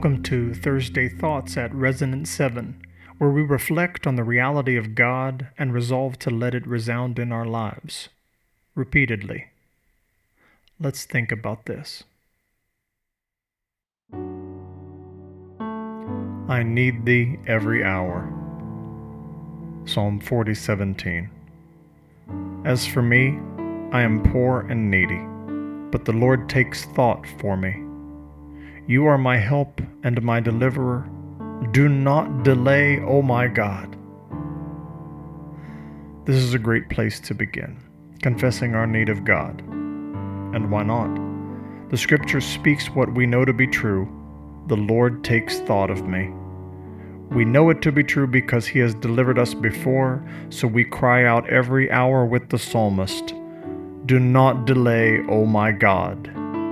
Welcome to Thursday Thoughts at Resonance 7, where we reflect on the reality of God and resolve to let it resound in our lives, repeatedly. Let's think about this. I need thee every hour. Psalm 40:17. As for me, I am poor and needy, but the Lord takes thought for me. You are my help and my deliverer. Do not delay, O my God. This is a great place to begin, confessing our need of God. And why not? The Scripture speaks what we know to be true. The Lord takes thought of me. We know it to be true because He has delivered us before, so we cry out every hour with the psalmist, Do not delay, O my God.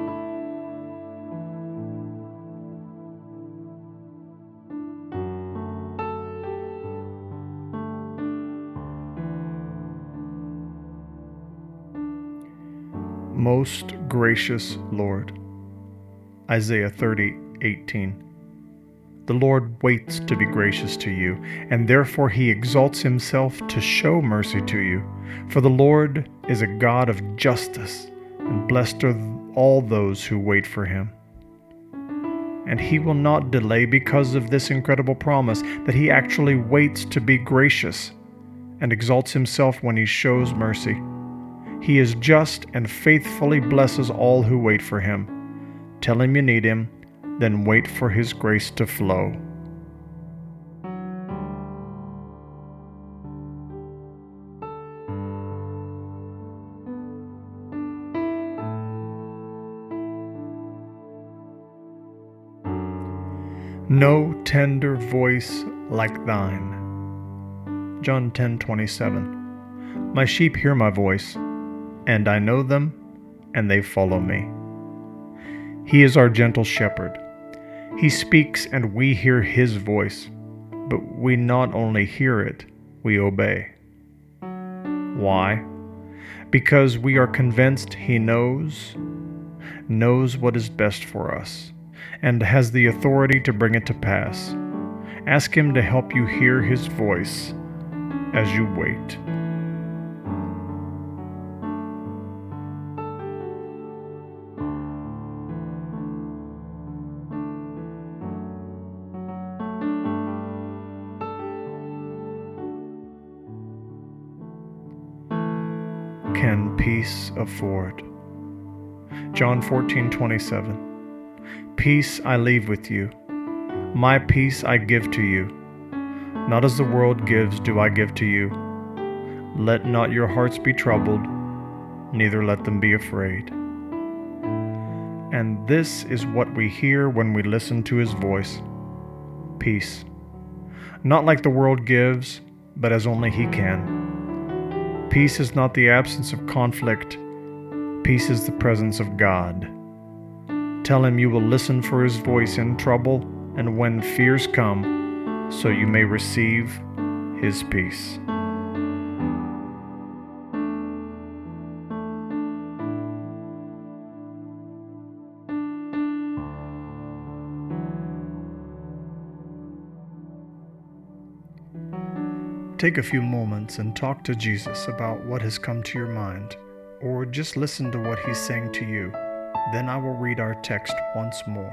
Most gracious Lord. Isaiah 30:18. The Lord waits to be gracious to you, and therefore He exalts Himself to show mercy to you. For the Lord is a God of justice, and blessed are all those who wait for Him. And He will not delay because of this incredible promise that He actually waits to be gracious and exalts Himself when He shows mercy. He is just and faithfully blesses all who wait for Him. Tell Him you need Him, then wait for His grace to flow. No tender voice like thine. John 10:27. My sheep hear my voice, and I know them, and they follow me. He is our gentle shepherd. He speaks, and we hear His voice, but we not only hear it, we obey. Why? Because we are convinced He knows what is best for us, and has the authority to bring it to pass. Ask Him to help you hear His voice as you wait. Can peace afford? John 14:27. Peace I leave with you. My peace I give to you. Not as the world gives do I give to you. Let not your hearts be troubled, neither let them be afraid. And this is what we hear when we listen to His voice. Peace. Not like the world gives, but as only He can. Peace is not the absence of conflict. Peace is the presence of God. Tell Him you will listen for His voice in trouble and when fears come, so you may receive His peace. Take a few moments and talk to Jesus about what has come to your mind, or just listen to what He's saying to you. Then I will read our text once more.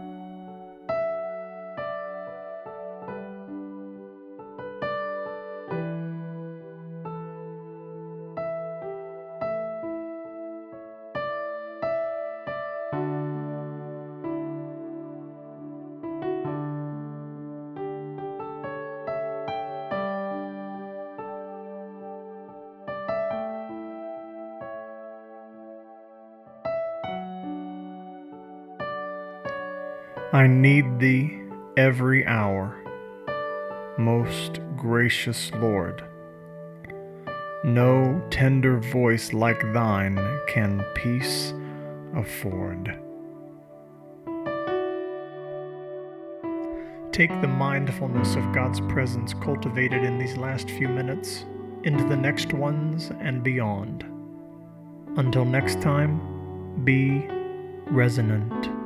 I need thee every hour, most gracious Lord. No tender voice like thine can peace afford. Take the mindfulness of God's presence cultivated in these last few minutes into the next ones and beyond. Until next time, be resonant.